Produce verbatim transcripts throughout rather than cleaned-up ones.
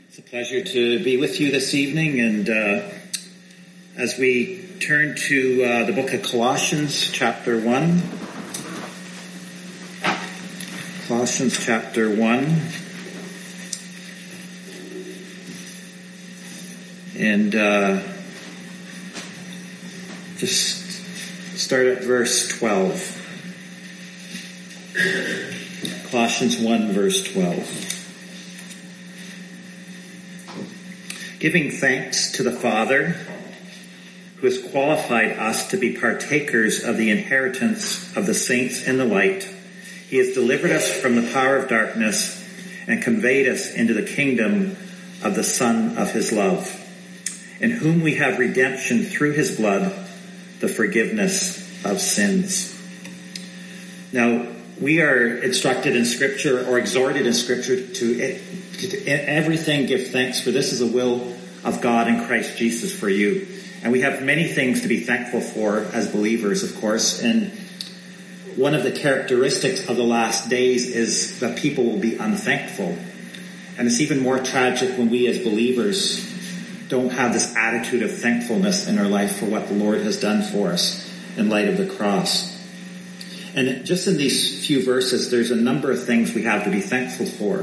It's a pleasure to be with you this evening, and uh, as we turn to uh, the book of Colossians, chapter one. Colossians, chapter one. And uh, just start at verse twelve. Colossians one, verse twelve. Giving thanks to the Father, who has qualified us to be partakers of the inheritance of the saints in the light. He has delivered us from the power of darkness and conveyed us into the kingdom of the Son of his love, in whom we have redemption through his blood, the forgiveness of sins. Now, we are instructed in Scripture, or exhorted in Scripture, to, to everything give thanks, for this is the will of God in Christ Jesus for you. And we have many things to be thankful for as believers, of course. And one of the characteristics of the last days is that people will be unthankful. And it's even more tragic when we as believers don't have this attitude of thankfulness in our life for what the Lord has done for us in light of the cross. And just in these few verses, there's a number of things we have to be thankful for.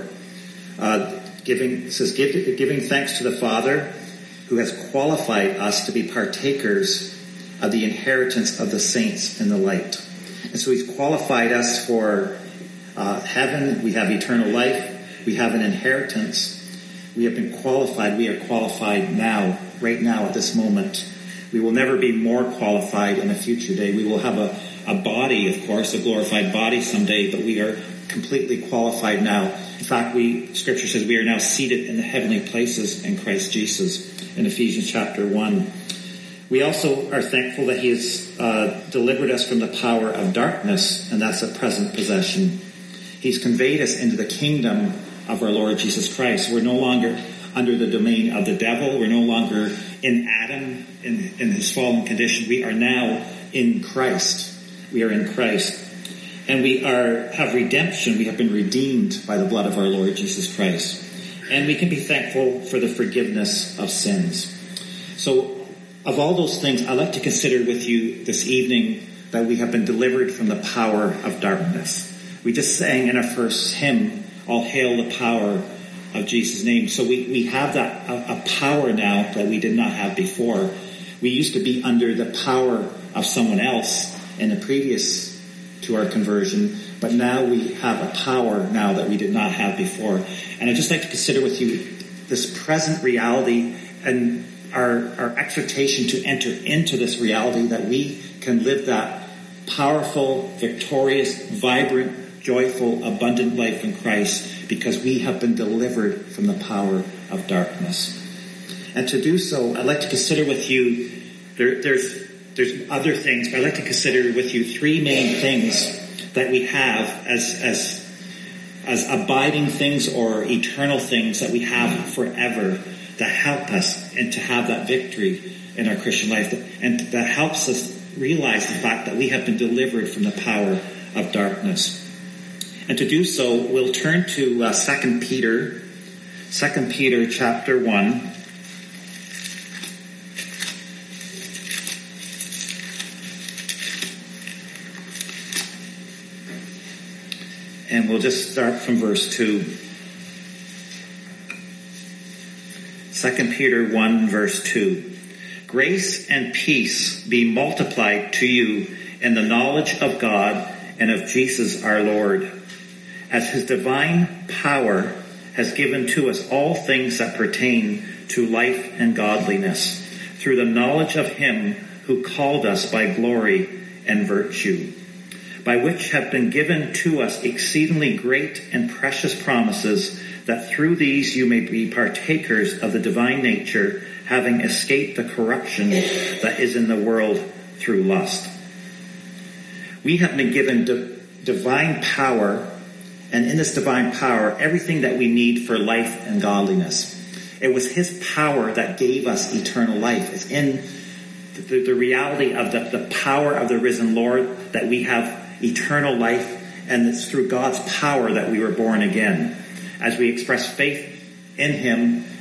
Uh, giving, it says, Give, giving thanks to the Father, who has qualified us to be partakers of the inheritance of the saints in the light. And so he's qualified us for uh, heaven. We have eternal life. We have an inheritance. We have been qualified. We are qualified now, right now at this moment. We will never be more qualified in a future day. We will have a, a body, of course, a glorified body someday, but we are completely qualified now. In fact, we, Scripture says we are now seated in the heavenly places in Christ Jesus in Ephesians chapter one. We also are thankful that he has uh, delivered us from the power of darkness, and that's a present possession. He's conveyed us into the kingdom of our Lord Jesus Christ. We're no longer under the domain of the devil. We're no longer in Adam, in, in his fallen condition. We are now in Christ. We are in Christ. And we are have redemption. We have been redeemed by the blood of our Lord Jesus Christ. And we can be thankful for the forgiveness of sins. So, of all those things, I'd like to consider with you this evening that we have been delivered from the power of darkness. We just sang in our first hymn, All Hail the Power of Jesus' name. So we, we have that a, a power now that we did not have before. We used to be under the power of someone else in the previous to our conversion, but now we have a power now that we did not have before. And I'd just like to consider with you this present reality and our, our exhortation to enter into this reality, that we can live that powerful, victorious, vibrant, joyful, abundant life in Christ, because we have been delivered from the power of darkness. And to do so, I'd like to consider with you, there, there's there's other things, but I'd like to consider with you three main things that we have as as as abiding things or eternal things that we have forever that help us and to have that victory in our Christian life, and that helps us realize the fact that we have been delivered from the power of darkness. And to do so, we'll turn to uh, Second Peter, Second Peter chapter one. And we'll just start from verse two. Second Peter one, verse two. Grace and peace be multiplied to you in the knowledge of God and of Jesus our Lord, as his divine power has given to us all things that pertain to life and godliness, through the knowledge of him who called us by glory and virtue, by which have been given to us exceedingly great and precious promises, that through these you may be partakers of the divine nature, having escaped the corruption that is in the world through lust. We have been given di- divine power, and in this divine power, everything that we need for life and godliness. It was his power that gave us eternal life. It's in the, the reality of the, the power of the risen Lord that we have eternal life, and it's through God's power that we were born again. As we express faith in him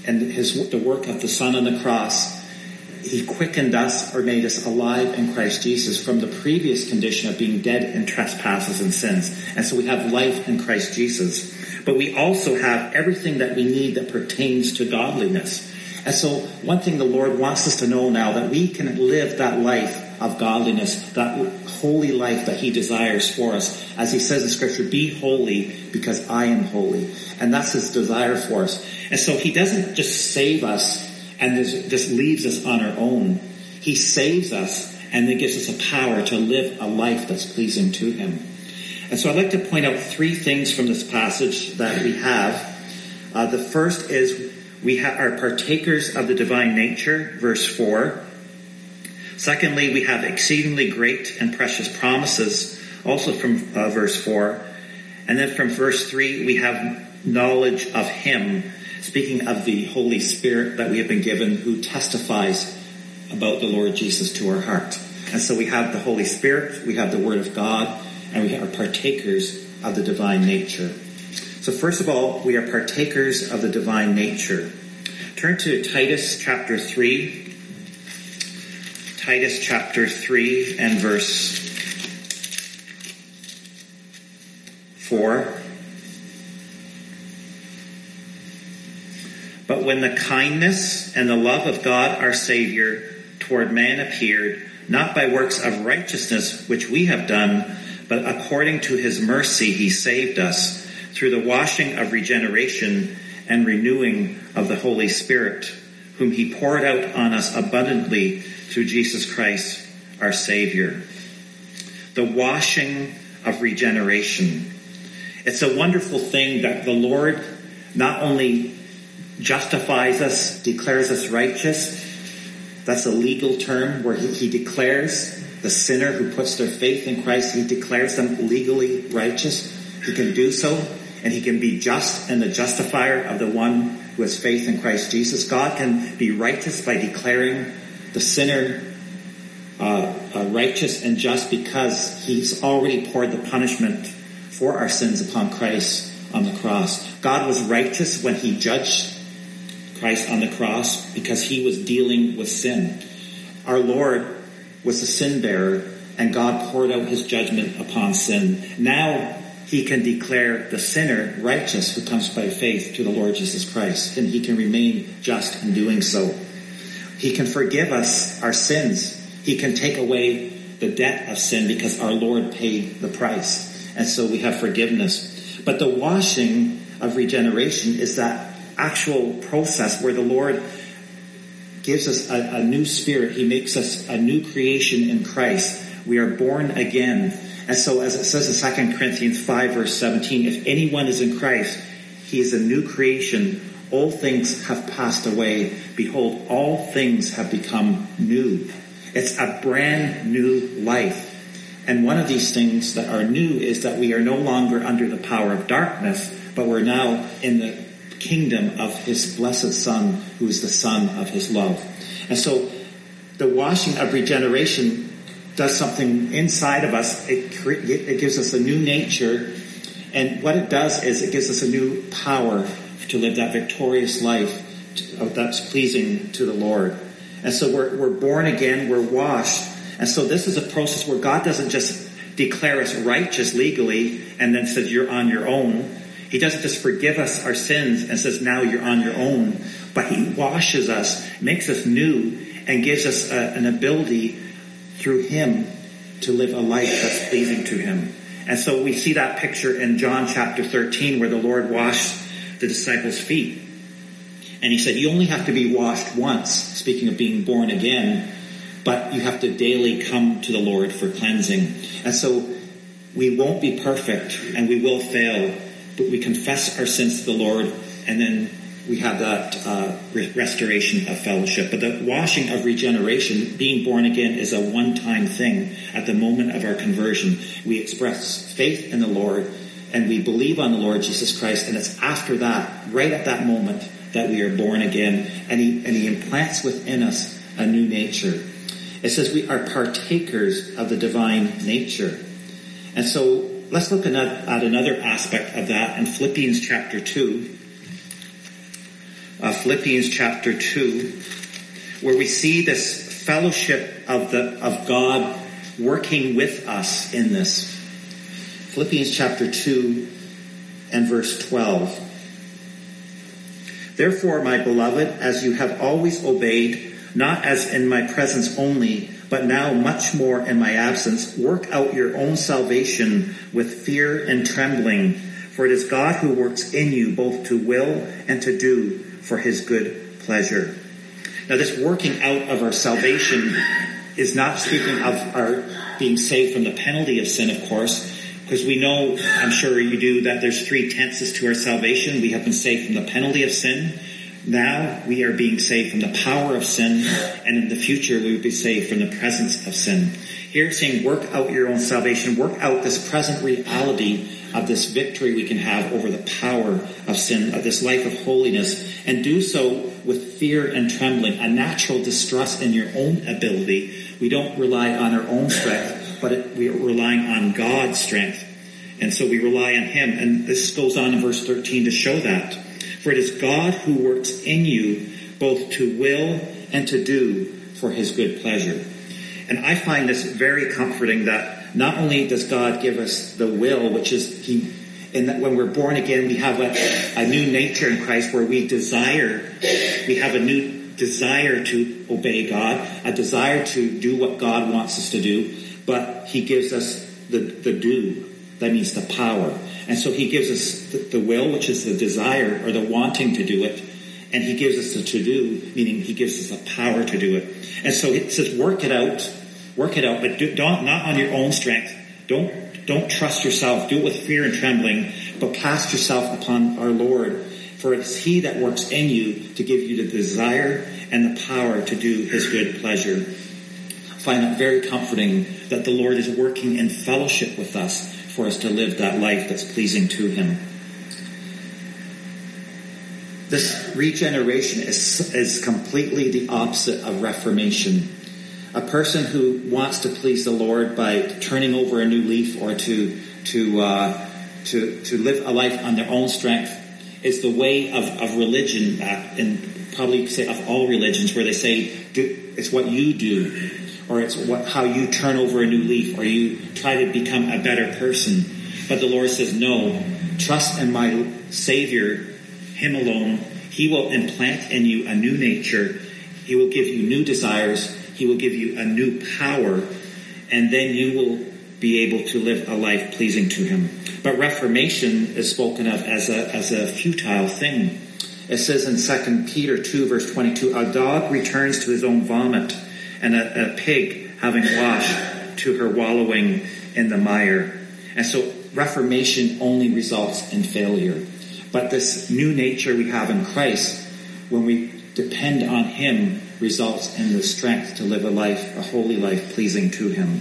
and his the work of the Son on the cross, he quickened us or made us alive in Christ Jesus from the previous condition of being dead in trespasses and sins. And so we have life in Christ Jesus. But we also have everything that we need that pertains to godliness. And so one thing the Lord wants us to know now, that we can live that life of godliness, that holy life that he desires for us. As he says in Scripture, be holy because I am holy. And that's his desire for us. And so he doesn't just save us and just leaves us on our own. He saves us and then gives us a power to live a life that's pleasing to him. And so I'd like to point out three things from this passage that we have. Uh, the first is we ha- are partakers of the divine nature, verse four. Secondly, we have exceedingly great and precious promises, also from uh, verse four. And then from verse three, we have knowledge of him, speaking of the Holy Spirit that we have been given, who testifies about the Lord Jesus to our heart. And so we have the Holy Spirit, we have the Word of God, and we are partakers of the divine nature. So first of all, we are partakers of the divine nature. Turn to Titus chapter three. Titus chapter three and verse four. But when the kindness and the love of God our Savior toward man appeared, not by works of righteousness which we have done, but according to his mercy he saved us through the washing of regeneration and renewing of the Holy Spirit, whom he poured out on us abundantly through Jesus Christ our Savior. The washing of regeneration. It's a wonderful thing that the Lord not only justifies us, declares us righteous. That's a legal term where he, he declares the sinner who puts their faith in Christ, he declares them legally righteous. He can do so, and he can be just and the justifier of the one who has faith in Christ Jesus. God can be righteous by declaring the sinner uh, uh, righteous and just because he's already poured the punishment for our sins upon Christ on the cross. God was righteous when he judged Christ on the cross because he was dealing with sin. Our Lord was the sin bearer, and God poured out his judgment upon sin. Now he can declare the sinner righteous who comes by faith to the Lord Jesus Christ, and he can remain just in doing so. He can forgive us our sins. He can take away the debt of sin because our Lord paid the price. And so we have forgiveness. But the washing of regeneration is that actual process where the Lord gives us a, a new spirit. He makes us a new creation in Christ. We are born again. And so as it says in Second Corinthians five verse seventeen, if anyone is in Christ, he is a new creation. All things have passed away. Behold, all things have become new. It's a brand new life. And one of these things that are new is that we are no longer under the power of darkness, but we're now in the kingdom of his blessed Son, who is the Son of his love. And so the washing of regeneration does something inside of us. It, it gives us a new nature. And what it does is it gives us a new power to live that victorious life that's pleasing to the Lord. And so we're, we're born again, we're washed. And so this is a process where God doesn't just declare us righteous legally and then says you're on your own. He doesn't just forgive us our sins and says now you're on your own. But he washes us, makes us new, and gives us a, an ability through him to live a life that's pleasing to him. And so we see that picture in John chapter thirteen where the Lord washed the disciples' feet. And he said, you only have to be washed once, speaking of being born again, but you have to daily come to the Lord for cleansing. And so we won't be perfect and we will fail, but we confess our sins to the Lord, and then we have that uh, restoration of fellowship. But the washing of regeneration, being born again, is a one-time thing. At the moment of our conversion, we express faith in the Lord, and we believe on the Lord Jesus Christ, and it's after that, right at that moment, that we are born again, and he, and he implants within us a new nature. It says we are partakers of the divine nature. And so let's look at, at another aspect of that in Philippians chapter two. Uh, Philippians chapter two, where we see this fellowship of the of God working with us in this. Philippians chapter two and verse twelve. Therefore, my beloved, as you have always obeyed, not as in my presence only, but now much more in my absence, work out your own salvation with fear and trembling, for it is God who works in you both to will and to do for his good pleasure. Now, this working out of our salvation is not speaking of our being saved from the penalty of sin, of course, because we know, I'm sure you do, that there's three tenses to our salvation. We have been saved from the penalty of sin. Now we are being saved from the power of sin, and in the future we will be saved from the presence of sin. Here it's saying, work out your own salvation, work out this present reality of this victory we can have over the power of sin, of this life of holiness, and do so with fear and trembling, a natural distrust in your own ability. We don't rely on our own strength, but it, we are relying on God's strength. And so we rely on him. And this goes on in verse thirteen to show that. For it is God who works in you both to will and to do for his good pleasure. And I find this very comforting that not only does God give us the will, which is he, in that when we're born again, we have a, a new nature in Christ where we desire, we have a new desire to obey God, a desire to do what God wants us to do, but he gives us the, the do. That means the power. And so he gives us the, the will, which is the desire or the wanting to do it. And he gives us the to-do, meaning he gives us the power to do it. And so it says, work it out. Work it out, but do, don't, not on your own strength. Don't, don't trust yourself. Do it with fear and trembling, but cast yourself upon our Lord. For it's he that works in you to give you the desire and the power to do his good pleasure. I find it very comforting that the Lord is working in fellowship with us for us to live that life that's pleasing to him. This regeneration is, is completely the opposite of reformation. A person who wants to please the Lord by turning over a new leaf or to to uh, to to live a life on their own strength is the way of, of religion, uh, and probably you could say of all religions, where they say do, it's what you do, or it's what how you turn over a new leaf, or you try to become a better person. But the Lord says, no, trust in my Savior, him alone. He will implant in you a new nature. He will give you new desires. He will give you a new power. And then you will be able to live a life pleasing to him. But reformation is spoken of as a, as a futile thing. It says in Second Peter two, verse twenty-two, a dog returns to his own vomit, and a, a pig having washed to her wallowing in the mire. And so reformation only results in failure. But this new nature we have in Christ, when we depend on him, results in the strength to live a life, a holy life pleasing to him.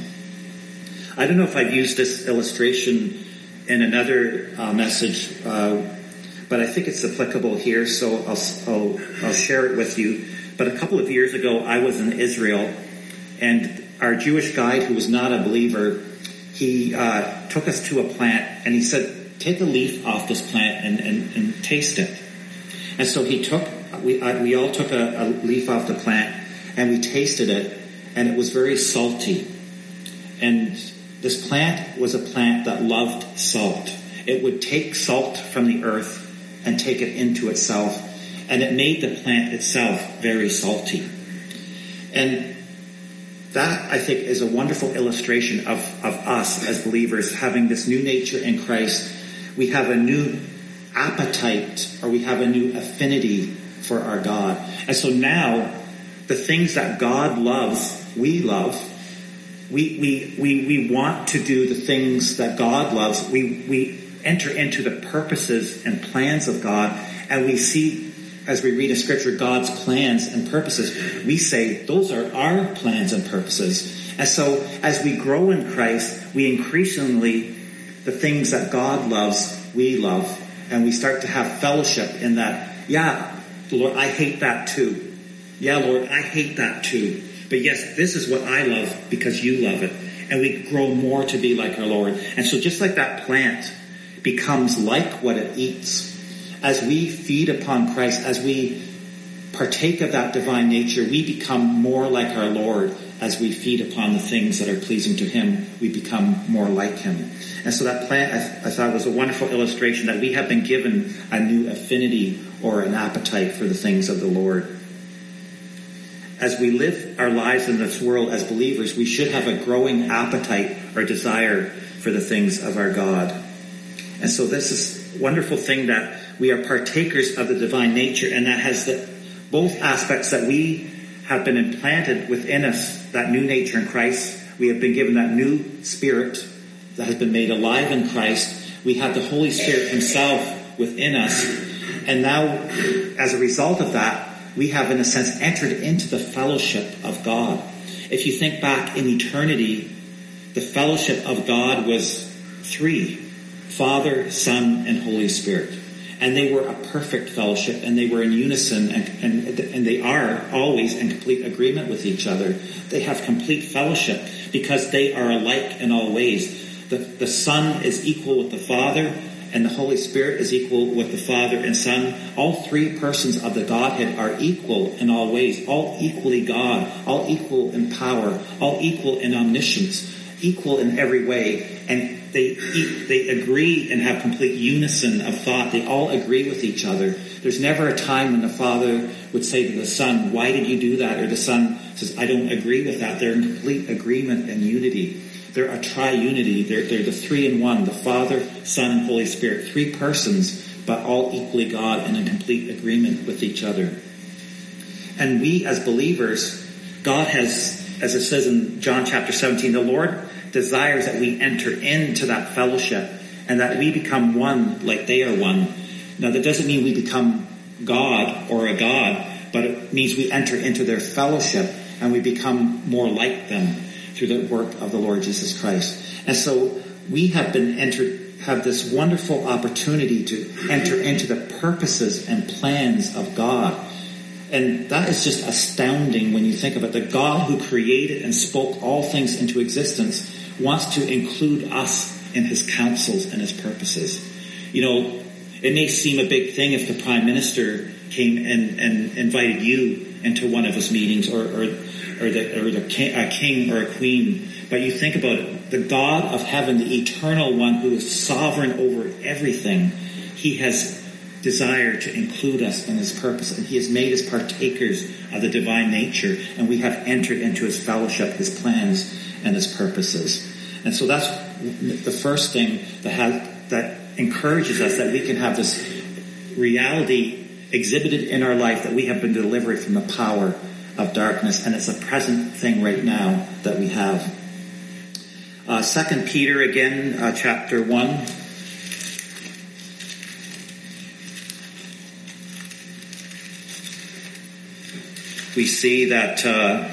I don't know if I've used this illustration in another uh, message, uh, but I think it's applicable here, so I'll, I'll, I'll share it with you. But a couple of years ago, I was in Israel, and our Jewish guide, who was not a believer, he uh, took us to a plant, and he said, take a leaf off this plant and, and, and taste it. And so he took, we, I, we all took a, a leaf off the plant, and we tasted it, and it was very salty. And this plant was a plant that loved salt. It would take salt from the earth and take it into itself, and it made the plant itself very salty. And that, I think, is a wonderful illustration of, of us as believers having this new nature in Christ. We have a new appetite, or we have a new affinity for our God. And so now, the things that God loves, we love. We we we we want to do the things that God loves. We we enter into the purposes and plans of God, and we see, as we read in Scripture, God's plans and purposes. We say, those are our plans and purposes. And so, as we grow in Christ, we increasingly, the things that God loves, we love. And we start to have fellowship in that, yeah, Lord, I hate that too. Yeah, Lord, I hate that too. But yes, this is what I love because you love it. And we grow more to be like our Lord. And so just like that plant becomes like what it eats, as we feed upon Christ, as we partake of that divine nature, we become more like our Lord. As we feed upon the things that are pleasing to him, we become more like him. And so that plan, I, I thought, was a wonderful illustration that we have been given a new affinity or an appetite for the things of the Lord. As we live our lives in this world as believers, we should have a growing appetite or desire for the things of our God. And so this is a wonderful thing that we are partakers of the divine nature, and that has the, both aspects that we have been implanted within us, that new nature in Christ. We have been given that new spirit that has been made alive in Christ. We have the Holy Spirit himself within us. And now, as a result of that, we have, in a sense, entered into the fellowship of God. If you think back in eternity, the fellowship of God was three: Father, Son, and Holy Spirit. And they were a perfect fellowship, and they were in unison, and, and, and they are always in complete agreement with each other. They have complete fellowship because they are alike in all ways. The, the Son is equal with the Father, and the Holy Spirit is equal with the Father and Son. All three persons of the Godhead are equal in all ways, all equally God, all equal in power, all equal in omniscience, equal in every way. And they they agree and have complete unison of thought. They all agree with each other. There's never a time when the Father would say to the Son, "Why did you do that?" Or the Son says, "I don't agree with that." They're in complete agreement and unity. They're a triunity. They're, they're the three in one, the Father, Son, and Holy Spirit. Three persons, but all equally God and in complete agreement with each other. And we as believers, God has, as it says in John chapter seventeen, the Lord desires that we enter into that fellowship and that we become one like they are one. Now, that doesn't mean we become God or a God, but it means we enter into their fellowship and we become more like them through the work of the Lord Jesus Christ. And so we have been entered, have this wonderful opportunity to enter into the purposes and plans of God. And that is just astounding when you think of it. The God who created and spoke all things into existence wants to include us in his counsels and his purposes. You know, it may seem a big thing if the Prime Minister came and, and invited you into one of his meetings, or, or, or the, or the king, a king or a queen. But you think about it, the God of heaven, the eternal one who is sovereign over everything, he has desire to include us in his purpose, and he has made us partakers of the divine nature, and we have entered into his fellowship, his plans, and his purposes. And so that's the first thing that has, that encourages us that we can have this reality exhibited in our life, that we have been delivered from the power of darkness, and it's a present thing right now that we have. Uh, Second Peter again, uh, chapter one. We see that uh,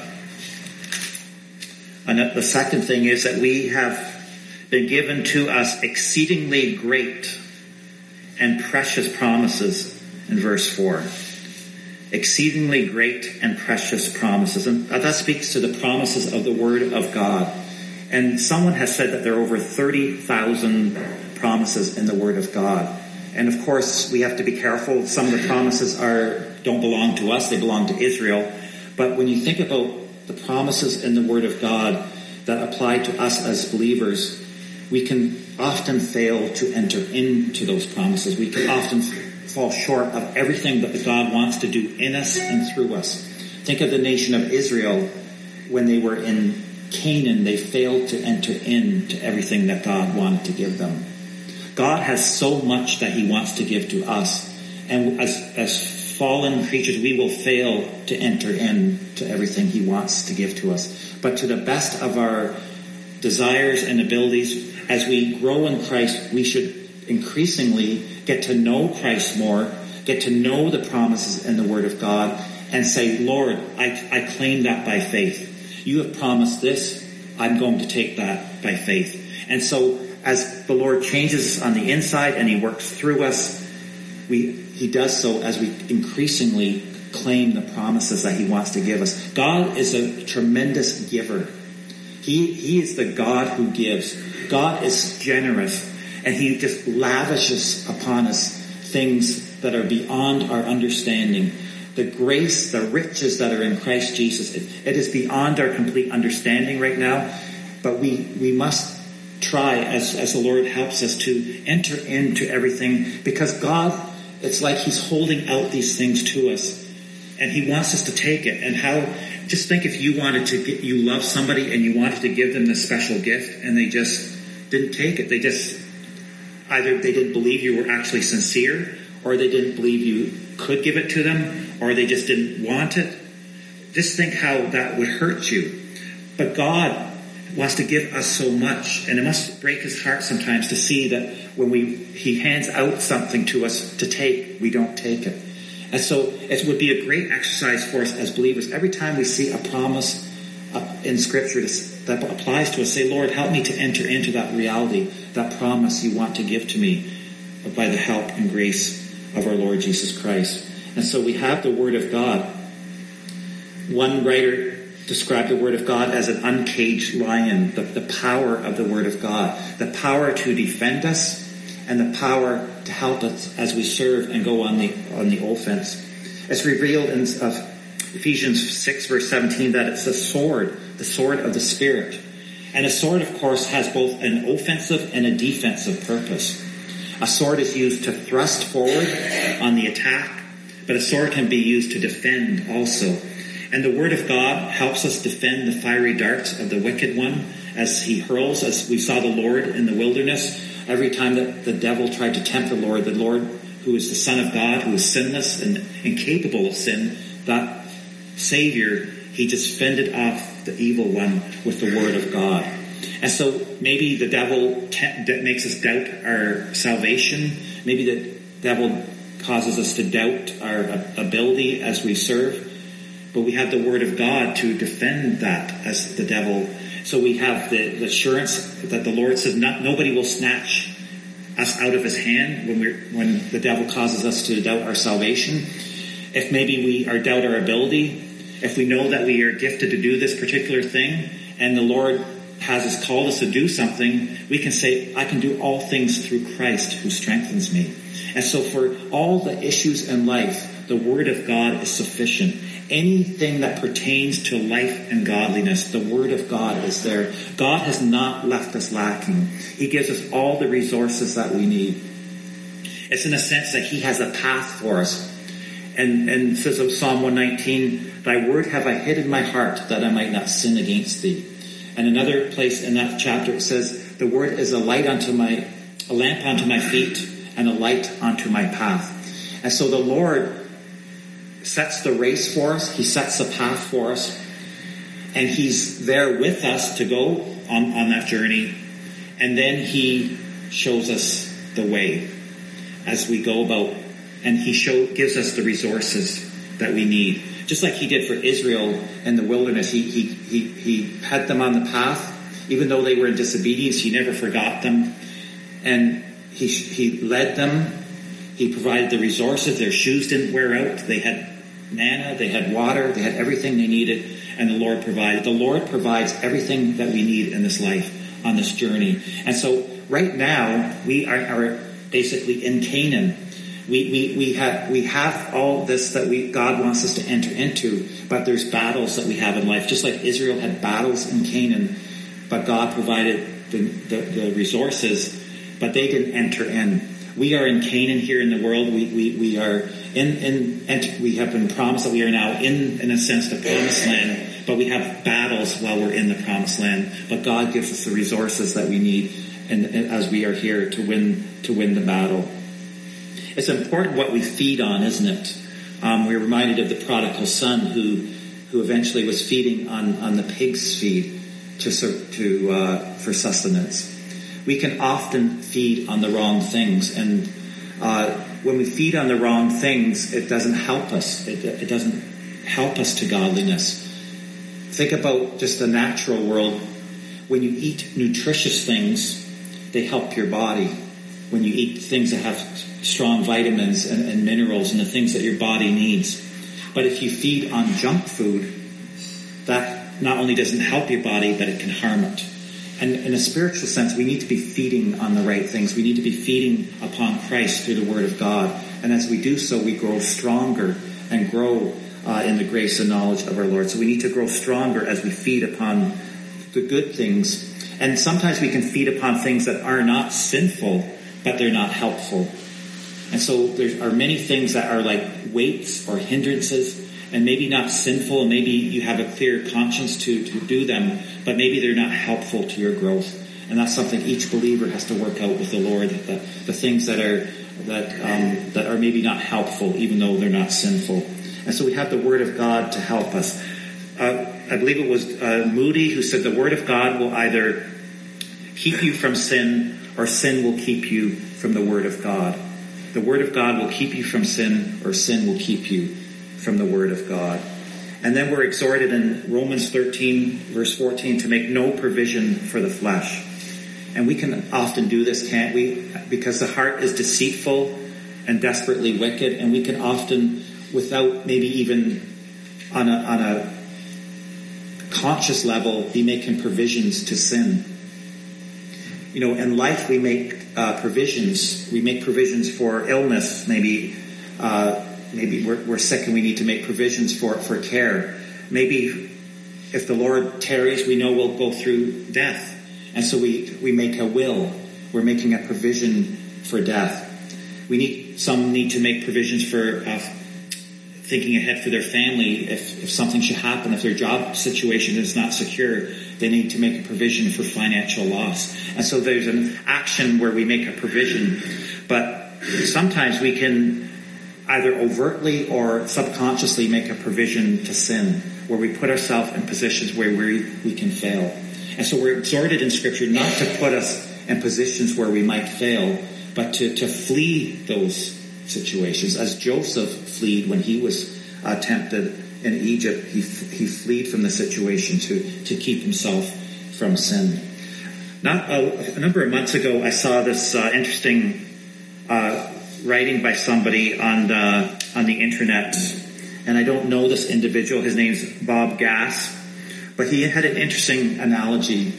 and the second thing is that we have been given to us exceedingly great and precious promises in verse four. Exceedingly great and precious promises. And that speaks to the promises of the Word of God. And someone has said that there are over thirty thousand promises in the Word of God. And of course, we have to be careful. Some of the promises are don't belong to us. They belong to Israel. But when you think about the promises in the Word of God that apply to us as believers, we can often fail to enter into those promises. We can often fall short of everything that God wants to do in us and through us. Think of the nation of Israel. When they were in Canaan, they failed to enter into everything that God wanted to give them. God has so much that he wants to give to us. And as, as fallen creatures, we will fail to enter into everything he wants to give to us. But to the best of our desires and abilities, as we grow in Christ, we should increasingly get to know Christ more, get to know the promises in the Word of God, and say, Lord, I, I claim that by faith. You have promised this. I'm going to take that by faith. And so as the Lord changes us on the inside and he works through us, we he does so as we increasingly claim the promises that he wants to give us. God is a tremendous giver. He, he is the God who gives. God is generous, and he just lavishes upon us things that are beyond our understanding. the grace, the riches that are in Christ Jesus. It, it is beyond our complete understanding right now, but we, we must try, as, as the Lord helps us, to enter into everything, because God, it's like he's holding out these things to us, and he wants us to take it. And how, just think if you wanted to get, you love somebody and you wanted to give them this special gift and they just didn't take it. They just, either they didn't believe you were actually sincere, or they didn't believe you could give it to them, or they just didn't want it. Just think how that would hurt you. But God wants to give us so much, and it must break his heart sometimes to see that when we he hands out something to us to take, we don't take it. And so it would be a great exercise for us as believers. Every time we see a promise in Scripture that applies to us, say, Lord, help me to enter into that reality, that promise you want to give to me by the help and grace of our Lord Jesus Christ. And so we have the Word of God. One writer described the Word of God as an uncaged lion, the, the power of the Word of God, the power to defend us and the power to help us as we serve and go on the on the offense. It's revealed in uh, Ephesians six verse seventeen that it's the sword, the sword of the Spirit. And a sword, of course, has both an offensive and a defensive purpose. A sword is used to thrust forward on the attack, but a sword can be used to defend also. And the Word of God helps us defend the fiery darts of the wicked one as he hurls, as we saw the Lord in the wilderness. Every time that the devil tried to tempt the Lord, the Lord, who is the Son of God, who is sinless and incapable of sin, that Savior, he just fended off the evil one with the Word of God. And so maybe the devil te- makes us doubt our salvation. Maybe the devil causes us to doubt our ability as we serve. But we have the Word of God to defend that as the devil. So we have the, the assurance that the Lord says not, nobody will snatch us out of his hand when we're, when the devil causes us to doubt our salvation. If maybe we are doubt our ability, if we know that we are gifted to do this particular thing and the Lord has us called us to do something, we can say, I can do all things through Christ who strengthens me. And so for all the issues in life, the Word of God is sufficient. Anything that pertains to life and godliness, the Word of God is there. God has not left us lacking. He gives us all the resources that we need. It's in a sense that he has a path for us. And, and it says of Psalm one nineteen, thy word have I hid in my heart that I might not sin against thee. And another place in that chapter it says, the word is a light unto my, a lamp unto my feet and a light unto my path. And so the Lord sets the race for us. He sets the path for us. And he's there with us to go on, on that journey. And then he shows us the way as we go about. And he show, gives us the resources that we need. Just like he did for Israel in the wilderness. He, he, he, he had them on the path. Even though they were in disobedience, he never forgot them. And he, he led them. He provided the resources. Their shoes didn't wear out. They had manna, they had water, they had everything they needed, and the Lord provided. The Lord provides everything that we need in this life, on this journey. And so right now, we are, are basically in Canaan. We, we, we have, we have all this that we, God wants us to enter into, but there's battles that we have in life. Just like Israel had battles in Canaan, but God provided the, the, the resources, but they didn't enter in. We are in Canaan here in the world. We, we, we are in, in, and we have been promised that we are now in, in a sense, the promised land, but we have battles while we're in the promised land. But God gives us the resources that we need, and, and as we are here to win, to win the battle. It's important what we feed on, isn't it? Um, we're reminded of the prodigal son who, who eventually was feeding on, on the pig's feed to, to, uh, for sustenance. We can often feed on the wrong things, and uh, when we feed on the wrong things, it doesn't help us. It, it doesn't help us to godliness. Think about just the natural world. When you eat nutritious things, they help your body. When you eat things that have strong vitamins and, and minerals and the things that your body needs. But if you feed on junk food, that not only doesn't help your body, but it can harm it. And in a spiritual sense, we need to be feeding on the right things. We need to be feeding upon Christ through the Word of God. And as we do so, we grow stronger and grow uh, in the grace and knowledge of our Lord. So we need to grow stronger as we feed upon the good things. And sometimes we can feed upon things that are not sinful, but they're not helpful. And so there are many things that are like weights or hindrances, and maybe not sinful, and maybe you have a clear conscience to, to do them, but maybe they're not helpful to your growth. And that's something each believer has to work out with the Lord, the, the things that are that um, that are maybe not helpful, even though they're not sinful. And so we have the Word of God to help us. Uh, I believe it was uh, Moody who said the Word of God will either keep you from sin, or sin will keep you from the Word of God. The Word of God will keep you from sin, or sin will keep you from the Word of God. And then we're exhorted in Romans thirteen, verse fourteen, to make no provision for the flesh. And we can often do this, can't we? Because the heart is deceitful and desperately wicked, and we can often, without maybe even on a, on a conscious level, be making provisions to sin. You know, in life we make uh, provisions. We make provisions for illness. Maybe uh, maybe we're, we're sick and we need to make provisions for for care. Maybe if the Lord tarries, we know we'll go through death. And so we, we make a will. We're making a provision for death. We need, some need to make provisions for uh, thinking ahead for their family. If, if something should happen, if their job situation is not secure, they need to make a provision for financial loss. And so there's an action where we make a provision. But sometimes we can either overtly or subconsciously make a provision to sin, where we put ourselves in positions where we, we can fail. And so we're exhorted in Scripture not to put us in positions where we might fail, but to, to flee those situations. As Joseph fled when he was uh, tempted in Egypt, he he fled from the situation to, to keep himself from sin. Not a, a number of months ago, I saw this uh, interesting uh, writing by somebody on the, on the internet, and I don't know this individual. His name's Bob Gass. But he had an interesting analogy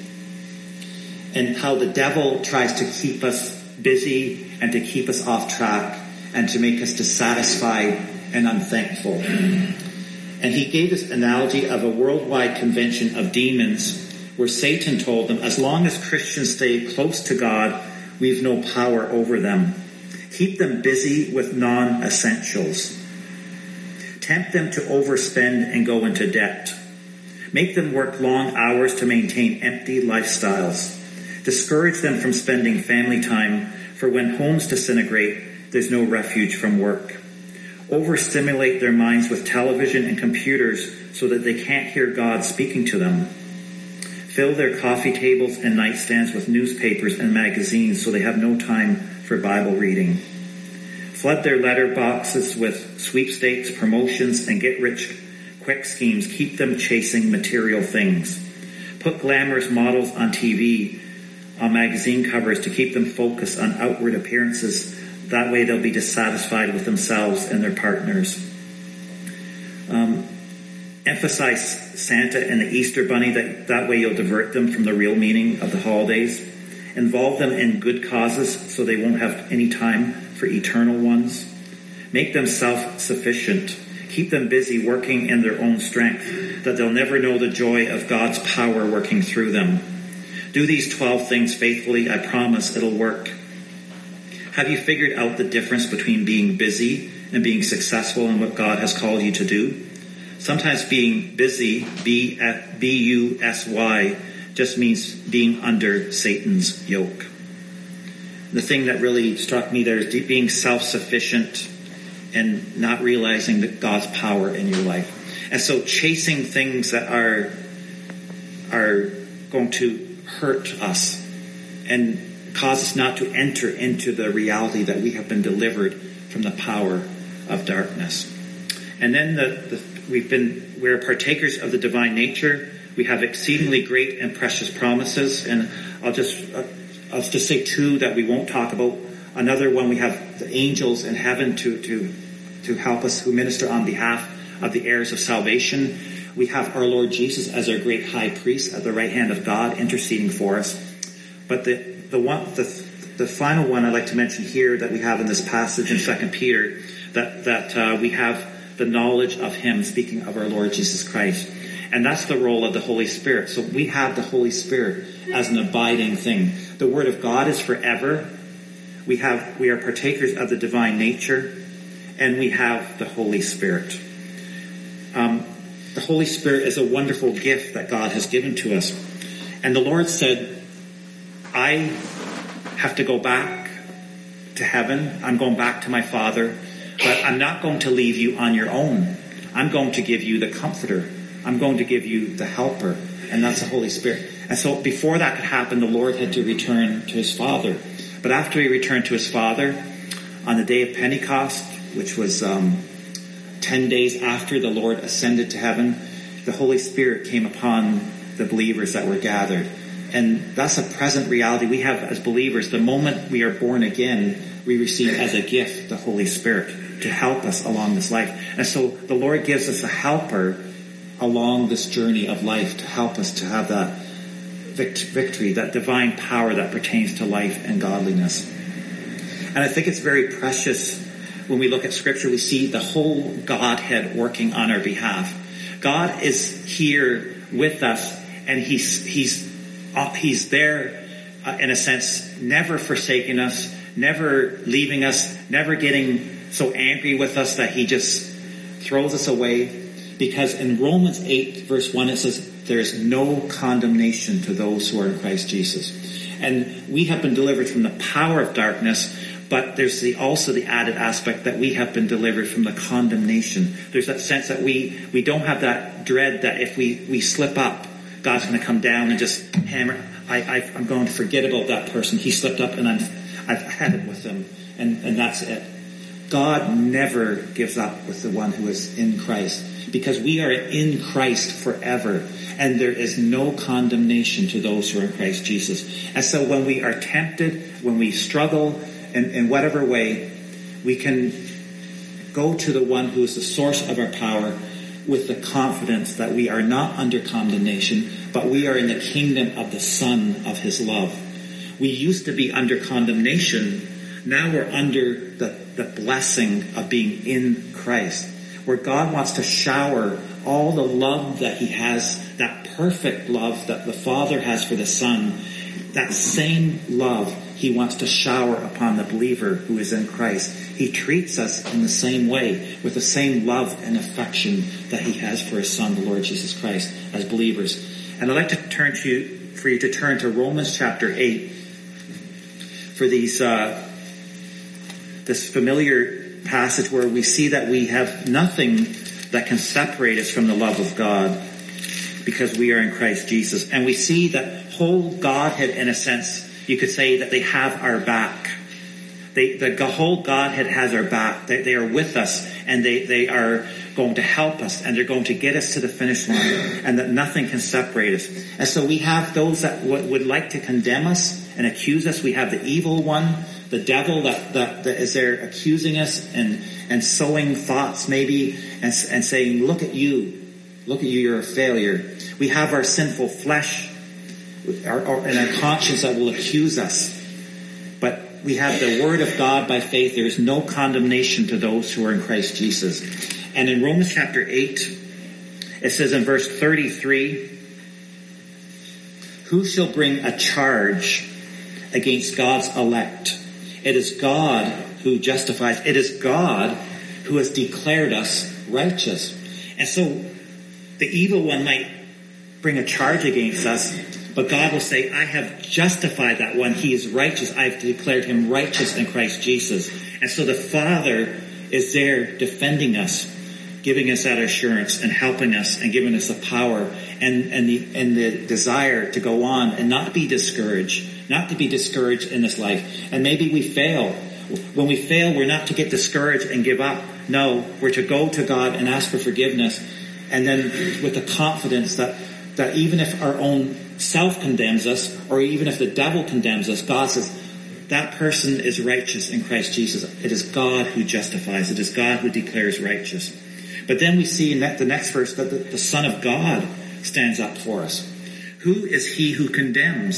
in how the devil tries to keep us busy and to keep us off track and to make us dissatisfied and unthankful. And he gave this analogy of a worldwide convention of demons where Satan told them, as long as Christians stay close to God, we've no power over them. Keep them busy with non-essentials. Tempt them to overspend and go into debt. Make them work long hours to maintain empty lifestyles. Discourage them from spending family time, for when homes disintegrate, there's no refuge from work. Overstimulate their minds with television and computers so that they can't hear God speaking to them. Fill their coffee tables and nightstands with newspapers and magazines so they have no time for Bible reading. Flood their letter boxes with sweepstakes, promotions, and get-rich quick schemes. Keep them chasing material things. Put glamorous models on T V, on magazine covers to keep them focused on outward appearances. That way they'll be dissatisfied with themselves and their partners. Um, emphasize Santa and the Easter Bunny. That, that way you'll divert them from the real meaning of the holidays. Involve them in good causes so they won't have any time for eternal ones. Make them self-sufficient. Keep them busy working in their own strength, that they'll never know the joy of God's power working through them. Do these twelve things faithfully. I promise it'll work. Have you figured out the difference between being busy and being successful in what God has called you to do? Sometimes being busy, B U S Y, just means being under Satan's yoke. The thing that really struck me there is being self-sufficient and not realizing that God's power in your life. And so chasing things that are are going to hurt us and cause us not to enter into the reality that we have been delivered from the power of darkness. And then the, the, we've been, we're partakers of the divine nature. We have exceedingly great and precious promises. And I'll just, uh, I'll just say two that we won't talk about. Another one, we have the angels in heaven to, to, to help us, who minister on behalf of the heirs of salvation. We have our Lord Jesus as our great high priest at the right hand of God, interceding for us. But the, the one, the, the final one I'd like to mention here that we have in this passage in Second Peter, that, that, uh, we have the knowledge of him, speaking of our Lord Jesus Christ. And that's the role of the Holy Spirit. So we have the Holy Spirit as an abiding thing. The Word of God is forever. We have, we are partakers of the divine nature, and we have the Holy Spirit. Um, the Holy Spirit is a wonderful gift that God has given to us. And the Lord said, I have to go back to heaven. I'm going back to my Father, but I'm not going to leave you on your own. I'm going to give you the Comforter. I'm going to give you the Helper, and that's the Holy Spirit. And so before that could happen, the Lord had to return to his Father. But after he returned to his Father, on the day of Pentecost, which was um, ten days after the Lord ascended to heaven, the Holy Spirit came upon the believers that were gathered. And that's a present reality we have as believers. The moment we are born again, we receive as a gift the Holy Spirit to help us along this life. And so the Lord gives us a helper along this journey of life to help us to have that victory, that divine power that pertains to life and godliness. And I think it's very precious when we look at Scripture. We see the whole Godhead working on our behalf. God is here with us, and he's he's uh, he's there uh, in a sense, never forsaking us, never leaving us, never getting so angry with us that he just throws us away. Because in Romans eight, verse one, it says, there is no condemnation to those who are in Christ Jesus. And we have been delivered from the power of darkness, but there's the, also the added aspect that we have been delivered from the condemnation. There's that sense that we, we don't have that dread that if we, we slip up, God's going to come down and just hammer. I, I, I'm going to forget about that person. He slipped up and I'm, I've had it with him. And, and that's it. God never gives up with the one who is in Christ, because we are in Christ forever, and there is no condemnation to those who are in Christ Jesus. And so when we are tempted, when we struggle in, in whatever way, we can go to the one who is the source of our power with the confidence that we are not under condemnation, but we are in the kingdom of the Son of his love. We used to be under condemnation. Now we're under the, the blessing of being in Christ, where God wants to shower all the love that he has, that perfect love that the Father has for the Son. That same love he wants to shower upon the believer who is in Christ. He treats us in the same way, with the same love and affection that he has for his Son, the Lord Jesus Christ, as believers. And I'd like to turn to you, for you to turn to Romans chapter eight for these uh, this familiar passage where we see that we have nothing that can separate us from the love of God, because we are in Christ Jesus. And we see that whole Godhead, in a sense, you could say that they have our back. They, the whole Godhead has our back. They, they are with us, and they, they are going to help us, and they're going to get us to the finish line, and that nothing can separate us. And so we have those that w- would like to condemn us and accuse us. We have the evil one, the devil that, that, that is there accusing us and, and sowing thoughts maybe and, and saying, look at you, look at you, you're a failure. We have our sinful flesh our, our, and our conscience that will accuse us. But we have the word of God by faith. There is no condemnation to those who are in Christ Jesus. And in Romans chapter eight, it says in verse thirty-three, who shall bring a charge against God's elect? It is God who justifies. It is God who has declared us righteous. And so the evil one might bring a charge against us, but God will say, I have justified that one. He is righteous. I have declared him righteous in Christ Jesus. And so the Father is there defending us, giving us that assurance and helping us and giving us the power and, and the and the desire to go on and not be discouraged. Not to be discouraged in this life. And maybe we fail. When we fail, we're not to get discouraged and give up. No, we're to go to God and ask for forgiveness. And then with the confidence that, that even if our own self condemns us, or even if the devil condemns us, God says, that person is righteous in Christ Jesus. It is God who justifies. It is God who declares righteous. But then we see in that, the next verse that the, the Son of God stands up for us. Who is he who condemns?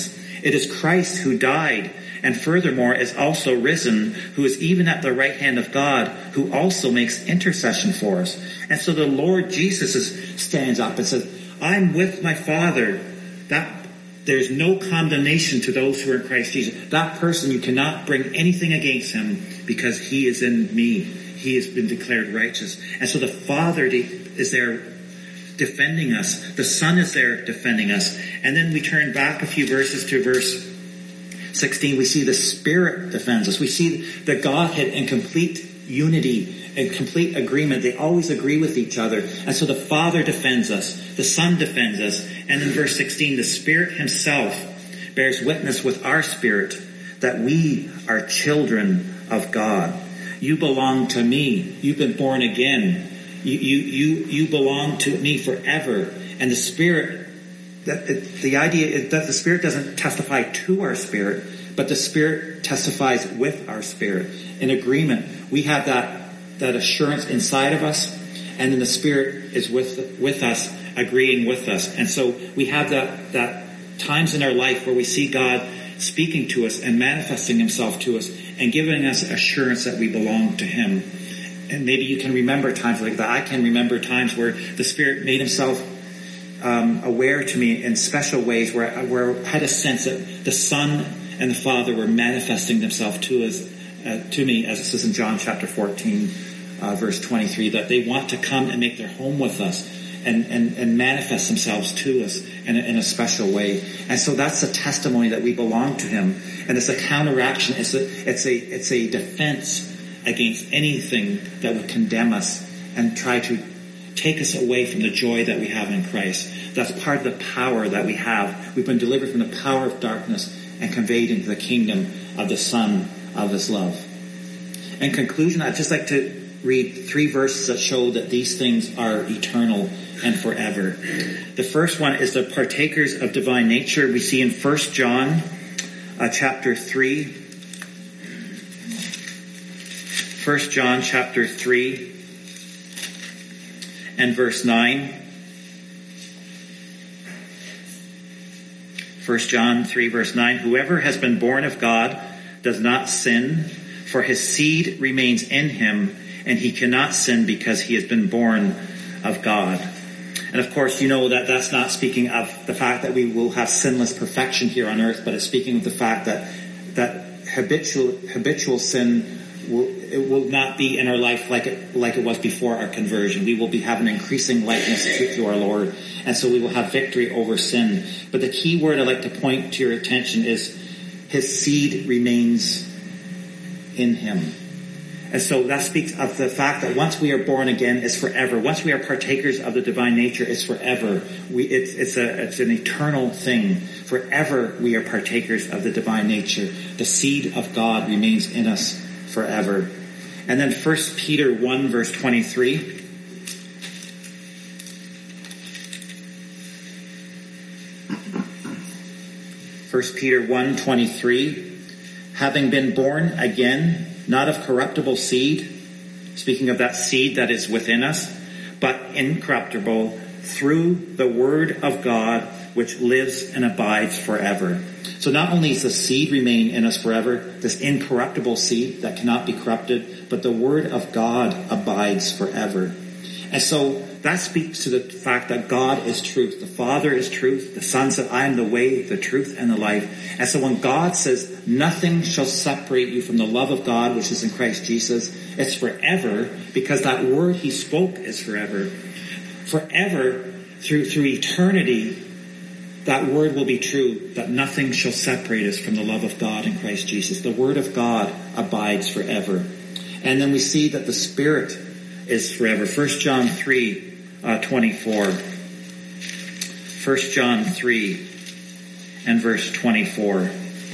It is Christ who died, and furthermore is also risen, who is even at the right hand of God, who also makes intercession for us. And so the Lord Jesus is, stands up and says, I'm with my Father. That there's no condemnation to those who are in Christ Jesus. That person, you cannot bring anything against him because he is in me. He has been declared righteous. And so the Father is there defending us. The Son is there defending us. And then we turn back a few verses to verse sixteen. We see the Spirit defends us. We see the Godhead in complete unity and complete agreement. They always agree with each other. And so the Father defends us. The Son defends us. And in verse sixteen, the Spirit himself bears witness with our spirit that we are children of God. You belong to me. You've been born again. You, you, you, you belong to me forever. And the Spirit, that the idea is that the Spirit doesn't testify to our spirit, but the Spirit testifies with our spirit. In agreement, we have that, that assurance inside of us, and then the Spirit is with, with us, agreeing with us. And so we have that, that times in our life where we see God speaking to us and manifesting himself to us and giving us assurance that we belong to him. And maybe you can remember times like that. I can remember times where the Spirit made himself um, aware to me in special ways, where I, where I had a sense that the Son and the Father were manifesting themselves to us, uh, to me, as it says in John chapter fourteen, uh, verse twenty-three, that they want to come and make their home with us and, and, and manifest themselves to us in a, in a special way. And so that's a testimony that we belong to him. And it's a counteraction. It's a, it's a, it's a defense against anything that would condemn us and try to take us away from the joy that we have in Christ. That's part of the power that we have. We've been delivered from the power of darkness and conveyed into the kingdom of the Son of his love. In conclusion, I'd just like to read three verses that show that these things are eternal and forever. The first one is the partakers of divine nature. We see in First John uh, chapter three. First John chapter three and verse nine. First John three verse nine. Whoever has been born of God does not sin, for his seed remains in him, and he cannot sin because he has been born of God. And of course, you know that that's not speaking of the fact that we will have sinless perfection here on earth, but it's speaking of the fact that that habitual habitual sin will, it will not be in our life like it like it was before our conversion. We will be having increasing likeness to, to our Lord, and so we will have victory over sin. But the key word I'd like to point to your attention is his seed remains in him. And so that speaks of the fact that once we are born again, it's forever. Once we are partakers of the divine nature, it's forever. We, it's, it's, a, it's an eternal thing. Forever we are partakers of the divine nature. The seed of God remains in us forever. And then First Peter one verse twenty-three. First Peter one twenty-three. Having been born again, not of corruptible seed, speaking of that seed that is within us, but incorruptible, through the word of God, which lives and abides forever. So not only does the seed remain in us forever, this incorruptible seed that cannot be corrupted, but the word of God abides forever. And so that speaks to the fact that God is truth. The Father is truth. The Son said, I am the way, the truth, and the life. And so when God says, nothing shall separate you from the love of God, which is in Christ Jesus, it's forever, because that word he spoke is forever. Forever, through, through eternity, that word will be true, that nothing shall separate us from the love of God in Christ Jesus. The word of God abides forever. And then we see that the Spirit is forever. First John three, uh, twenty-four. First John three and verse twenty-four.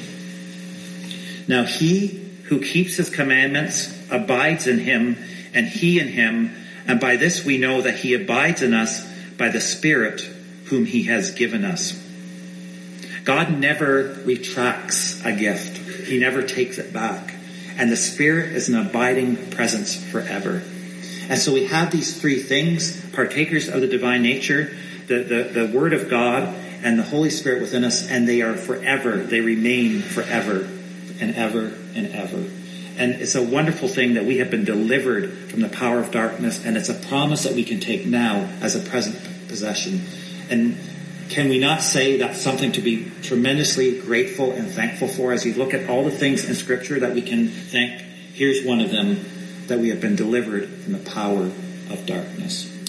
Now he who keeps his commandments abides in him, and he in him, and by this we know that he abides in us by the Spirit whom he has given us. God never retracts a gift. He never takes it back. And the Spirit is an abiding presence forever. And so we have these three things, partakers of the divine nature, the, the, the Word of God, and the Holy Spirit within us, and they are forever. They remain forever and ever and ever. And it's a wonderful thing that we have been delivered from the power of darkness, and it's a promise that we can take now as a present possession. And can we not say that's something to be tremendously grateful and thankful for as you look at all the things in Scripture that we can thank? Here's one of them, that we have been delivered from the power of darkness.